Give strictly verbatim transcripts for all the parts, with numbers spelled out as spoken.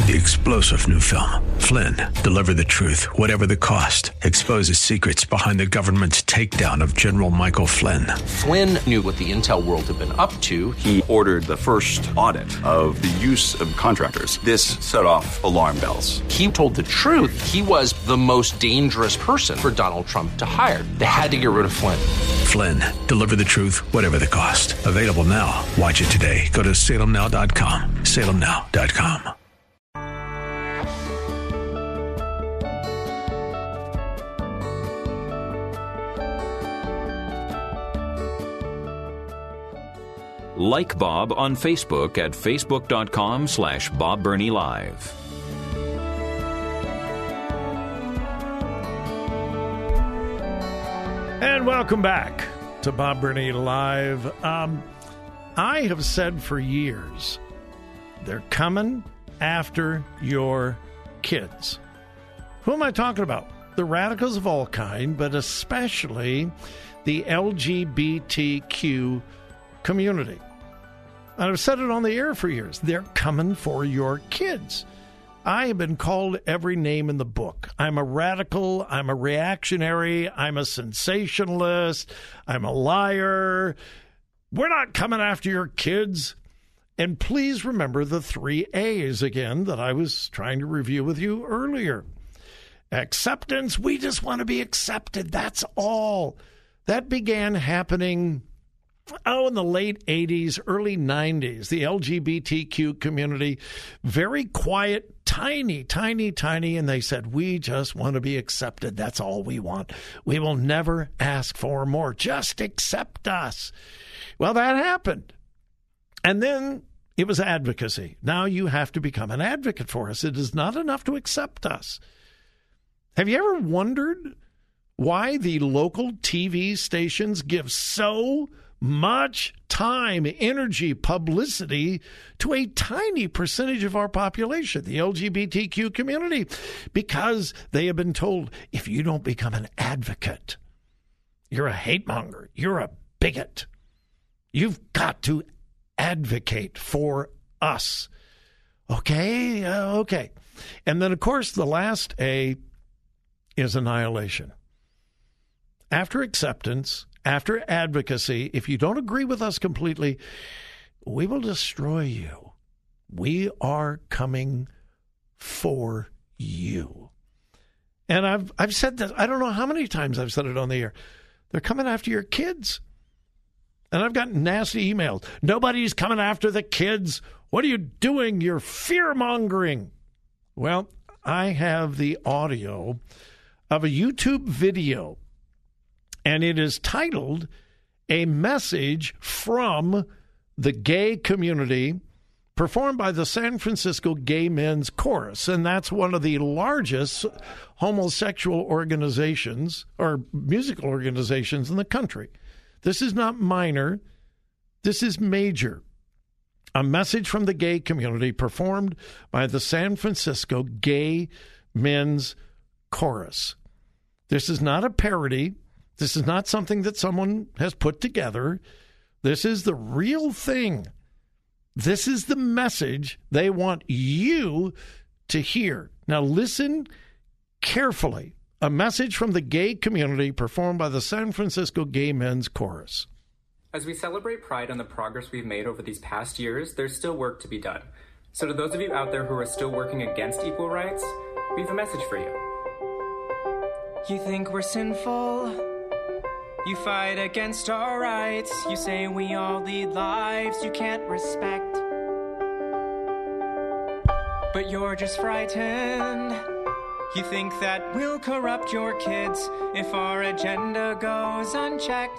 The explosive new film, Flynn, deliver the truth, whatever the cost, exposes secrets behind the government's takedown of General Michael Flynn. Flynn knew what the intel world had been up to. He ordered the first audit of the use of contractors. This set off alarm bells. He told the truth. He was the most dangerous person for Donald Trump to hire. They had to get rid of Flynn. Flynn, deliver the truth, whatever the cost. Available now. Watch it today. Go to salem now dot com. salem now dot com. Like Bob on Facebook at facebook.com slash Bob Burney Live. And welcome back to Bob Burney Live. Um, I have said for years, they're coming after your kids. Who am I talking about? The radicals of all kind, but especially the L G B T Q community. And I've said it on the air for years. They're coming for your kids. I have been called every name in the book. I'm a radical. I'm a reactionary. I'm a sensationalist. I'm a liar. We're not coming after your kids. And please remember the three A's again that I was trying to review with you earlier. Acceptance. We just want to be accepted. That's all. That began happening Oh, in the late eighties, early nineties, the L G B T Q community, very quiet, tiny, tiny, tiny, and they said, we just want to be accepted. That's all we want. We will never ask for more. Just accept us. Well, that happened. And then it was advocacy. Now you have to become an advocate for us. It is not enough to accept us. Have you ever wondered why the local T V stations give so much time, energy, publicity to a tiny percentage of our population, the L G B T Q community? Because they have been told, if you don't become an advocate, you're a hate monger, you're a bigot. You've got to advocate for us. Okay, uh, okay. And then, of course, the last A is annihilation. After acceptance, after advocacy, if you don't agree with us completely, we will destroy you. We are coming for you. And I've I've said this, I don't know how many times I've said it on the air. They're coming after your kids. And I've gotten nasty emails. Nobody's coming after the kids. What are you doing? You're fear-mongering. Well, I have the audio of a YouTube video, and it is titled A Message from the Gay Community, performed by the San Francisco Gay Men's Chorus. And that's one of the largest homosexual organizations or musical organizations in the country. This is not minor. This is major. A Message from the Gay Community, performed by the San Francisco Gay Men's Chorus. This is not a parody. This is not something that someone has put together. This is the real thing. This is the message they want you to hear. Now listen carefully. A Message from the Gay Community, performed by the San Francisco Gay Men's Chorus. As we celebrate Pride and the progress we've made over these past years, there's still work to be done. So to those of you out there who are still working against equal rights, we have a message for you. You think we're sinful? You fight against our rights. You say we all lead lives you can't respect. But you're just frightened. You think that we'll corrupt your kids if our agenda goes unchecked.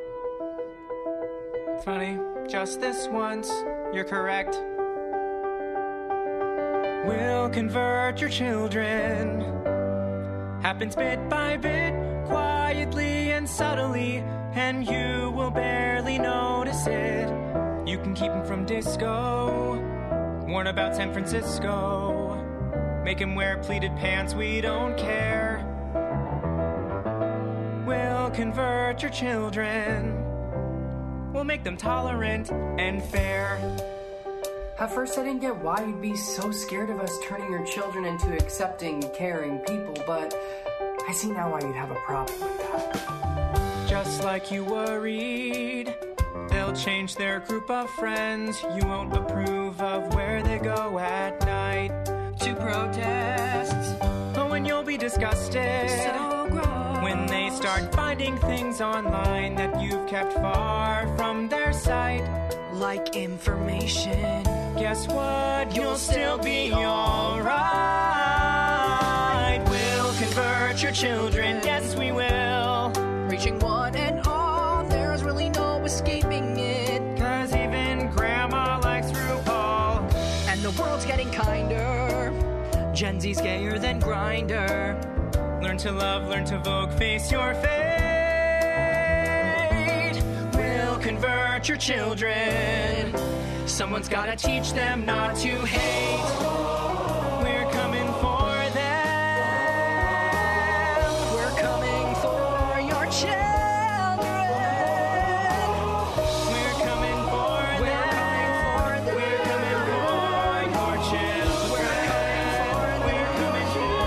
Funny, just this once, you're correct. We'll convert your children. Happens bit by bit, quietly and subtly, and you will barely notice it. You can keep him from disco, warn about San Francisco. Make him wear pleated pants, we don't care. We'll convert your children. We'll make them tolerant and fair. At first, I didn't get why you'd be so scared of us turning your children into accepting, caring people, but I see now why you'd have a problem with that. Just like you worried, they'll change their group of friends. You won't approve of where they go at night to protest. Oh, and you'll be disgusted so gross when they start finding things online that you've kept far from their sight. Like information. Guess what? You'll still be alright. We'll convert your children, yes we will. Reaching one and all, there's really no escaping it. Cause even grandma likes RuPaul. And the world's getting kinder. Gen Z's gayer than Grindr. Learn to love, learn to Vogue, face your fate. We'll convert your children. Someone's gotta teach them not to hate. We're coming for them. We're coming for your children. We're coming for them. We're coming for your children. We're coming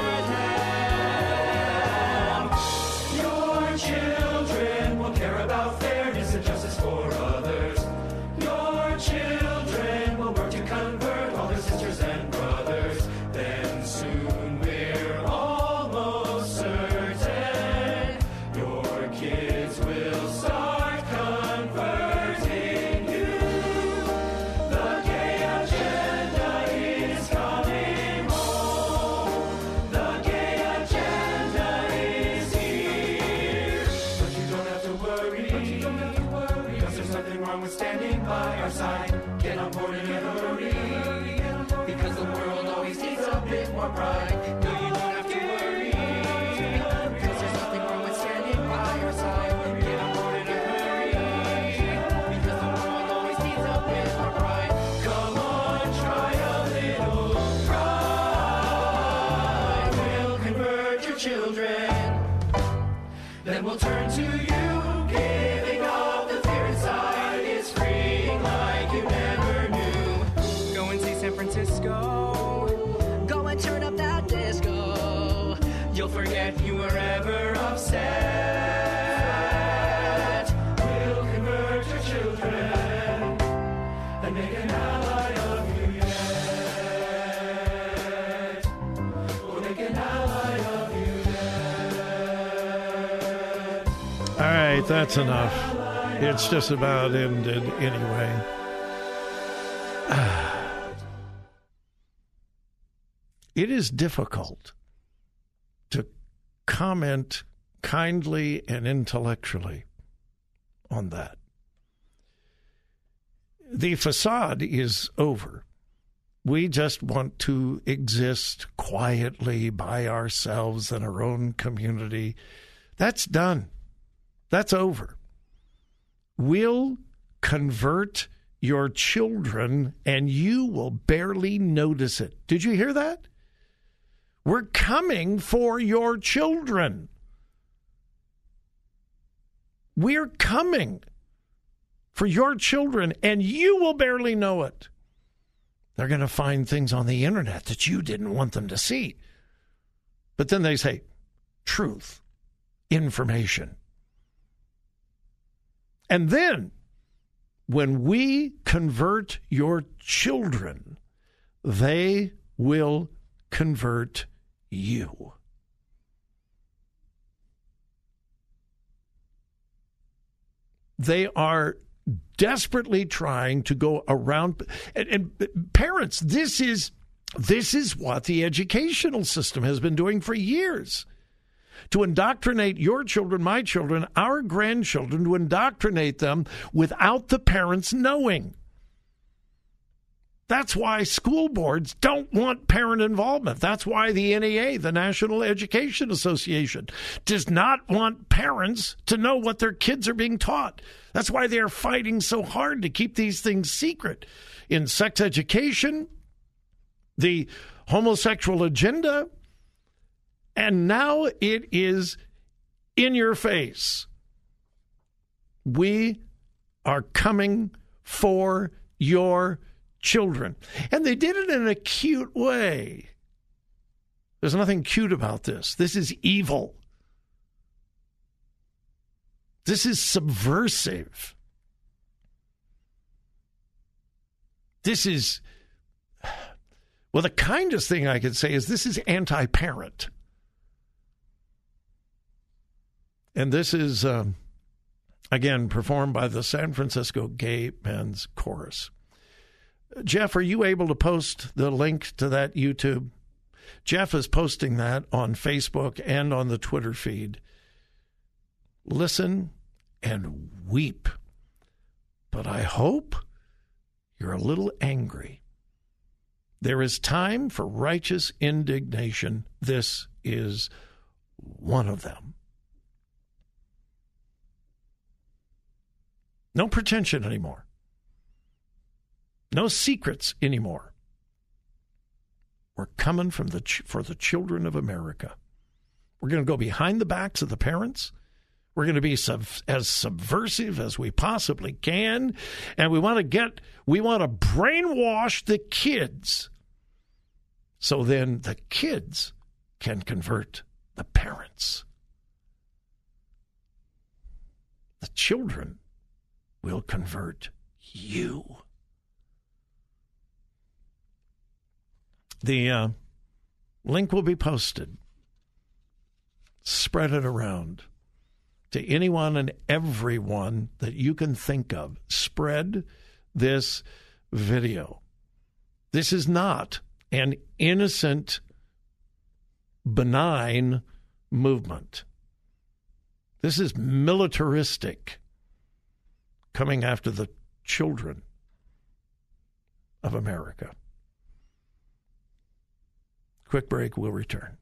for them. Your children will care about fairness and justice for others. Your children will work to convert all their sisters and brothers. Then soon we're almost certain your kids will start converting you. The gay agenda is coming home. The gay agenda is here. But you don't have to worry. But you don't have to worry. Because there's nothing wrong with standing by our side. Get on board and get a hurry. Because the world always needs a bit more pride. No, you don't have to worry. Because there's nothing wrong with standing by our side. Get on board and get a hurry. Because the world always needs a bit more pride. Come on, try a little pride. We'll convert your children. Then we'll turn to you. Giving up the fear inside is freeing like you never knew. Go and see San Francisco. Go and turn up that disco. You'll forget you were ever upset. We'll convert your children and make an ally of you yet. We'll make an ally of you yet. All right, that's enough. It's just about ended anyway. It is difficult to comment kindly and intellectually on that. The facade is over. We just want to exist quietly by ourselves in our own community. That's done. That's over. We'll convert your children and you will barely notice it. Did you hear that? We're coming for your children. We're coming for your children and you will barely know it. They're going to find things on the internet that you didn't want them to see. But then they say, truth, information. And then, when we convert your children, they will convert you. They are desperately trying to go around, and, and parents, this is this is what the educational system has been doing for years. To indoctrinate your children, my children, our grandchildren, to indoctrinate them without the parents knowing. That's why school boards don't want parent involvement. That's why the N E A, the National Education Association, does not want parents to know what their kids are being taught. That's why they're fighting so hard to keep these things secret. In sex education, the homosexual agenda, and now it is in your face. We are coming for your children. And they did it in a cute way. There's nothing cute about this. This is evil. This is subversive. This is, well, the kindest thing I could say is this is anti-parent. And this is, um, again, performed by the San Francisco Gay Men's Chorus. Jeff, are you able to post the link to that YouTube? Jeff is posting that on Facebook and on the Twitter feed. Listen and weep. But I hope you're a little angry. There is time for righteous indignation. This is one of them. No pretension anymore. No secrets anymore. We're coming from the ch- for the children of America. We're going to go behind the backs of the parents. We're going to be sub- as subversive as we possibly can, and we want to get we want to brainwash the kids, so then the kids can convert the parents. The children will convert you. The uh, link will be posted. Spread it around to anyone and everyone that you can think of. Spread this video. This is not an innocent, benign movement. This is militaristic, coming after the children of America. Quick break, we'll return.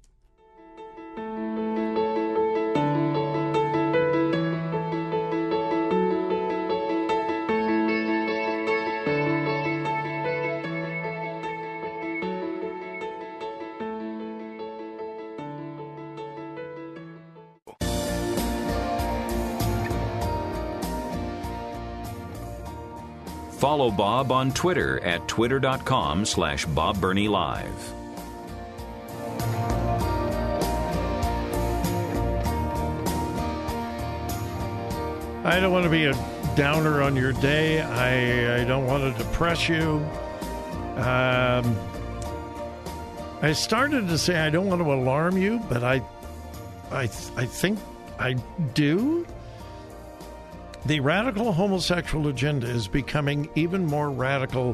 Follow Bob on Twitter at twitter.com slash Bob Burney Live. I don't want to be a downer on your day. I, I don't want to depress you. Um, I started to say I don't want to alarm you, but I, I, I think I do. The radical homosexual agenda is becoming even more radical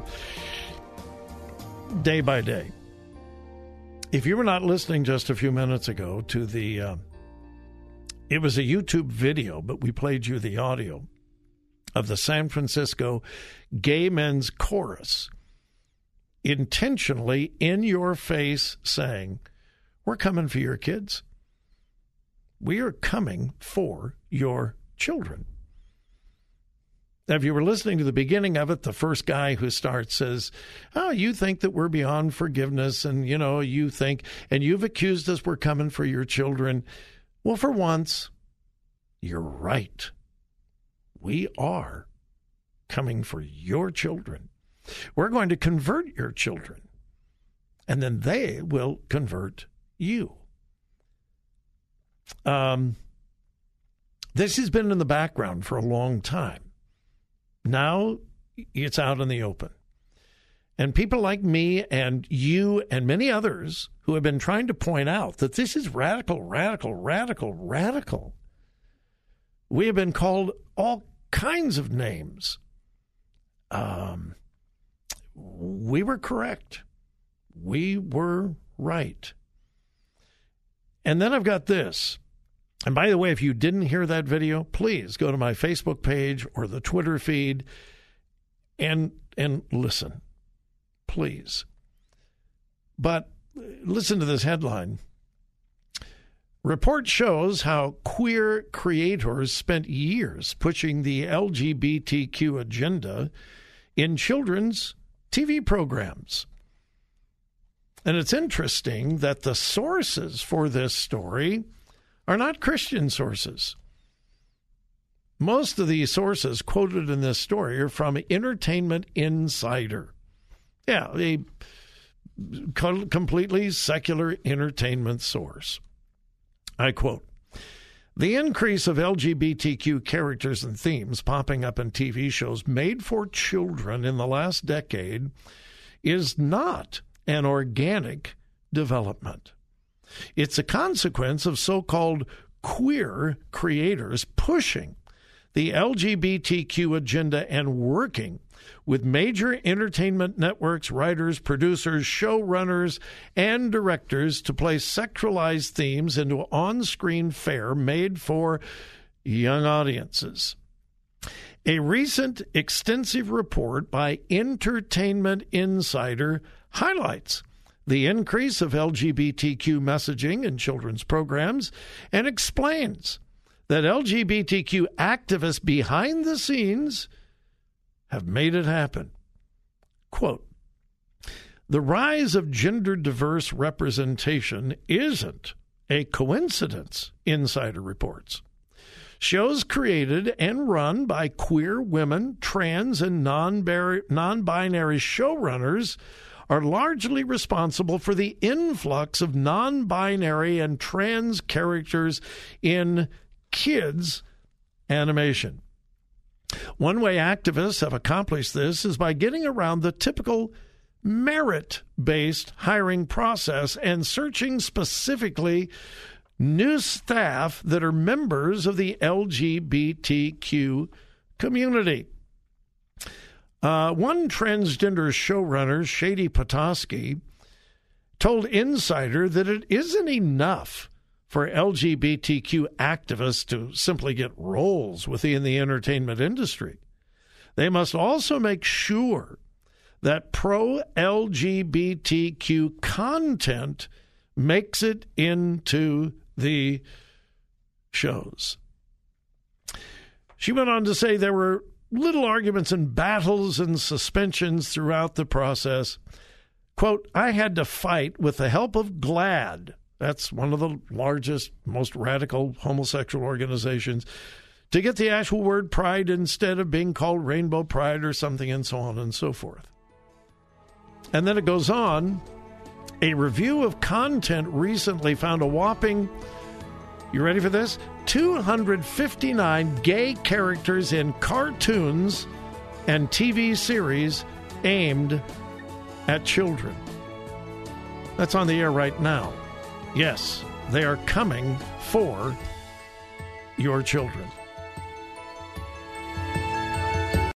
day by day. If you were not listening just a few minutes ago to the, uh, it was a YouTube video, but we played you the audio of the San Francisco Gay Men's Chorus, intentionally in your face saying, we're coming for your kids. We are coming for your children. Now, if you were listening to the beginning of it, the first guy who starts says, oh, you think that we're beyond forgiveness, and, you know, you think, and you've accused us we're coming for your children. Well, for once, you're right. We are coming for your children. We're going to convert your children, and then they will convert you. Um, this has been in the background for a long time. Now it's out in the open. And people like me and you and many others who have been trying to point out that this is radical, radical, radical, radical. We have been called all kinds of names. Um, we were correct. We were right. And then I've got this. And by the way, if you didn't hear that video, please go to my Facebook page or the Twitter feed and and listen, please. But listen to this headline. Report shows how queer creators spent years pushing the L G B T Q agenda in children's T V programs. And it's interesting that the sources for this story are not Christian sources. Most of the sources quoted in this story are from Entertainment Insider. Yeah, a co- completely secular entertainment source. I quote, "The increase of L G B T Q characters and themes popping up in T V shows made for children in the last decade is not an organic development. It's a consequence of so-called queer creators pushing the L G B T Q agenda and working with major entertainment networks, writers, producers, showrunners, and directors to place sexualized themes into on-screen fare made for young audiences." A recent extensive report by Entertainment Insider highlights the increase of L G B T Q messaging in children's programs and explains that L G B T Q activists behind the scenes have made it happen. Quote, "The rise of gender-diverse representation isn't a coincidence," Insider reports. Shows created and run by queer women, trans, and non-binary showrunners are largely responsible for the influx of non-binary and trans characters in kids' animation. One way activists have accomplished this is by getting around the typical merit-based hiring process and searching specifically new staff that are members of the L G B T Q community. Uh, one transgender showrunner, Shady Petoskey, told Insider that it isn't enough for L G B T Q activists to simply get roles within the entertainment industry. They must also make sure that pro-L G B T Q content makes it into the shows. She went on to say there were little arguments and battles and suspensions throughout the process. Quote, "I had to fight with the help of GLAAD," that's one of the largest, most radical homosexual organizations, "to get the actual word pride instead of being called Rainbow Pride or something," and so on and so forth. And then it goes on, a review of content recently found a whopping, you ready for this? two hundred fifty-nine gay characters in cartoons and T V series aimed at children. That's on the air right now. Yes, they are coming for your children.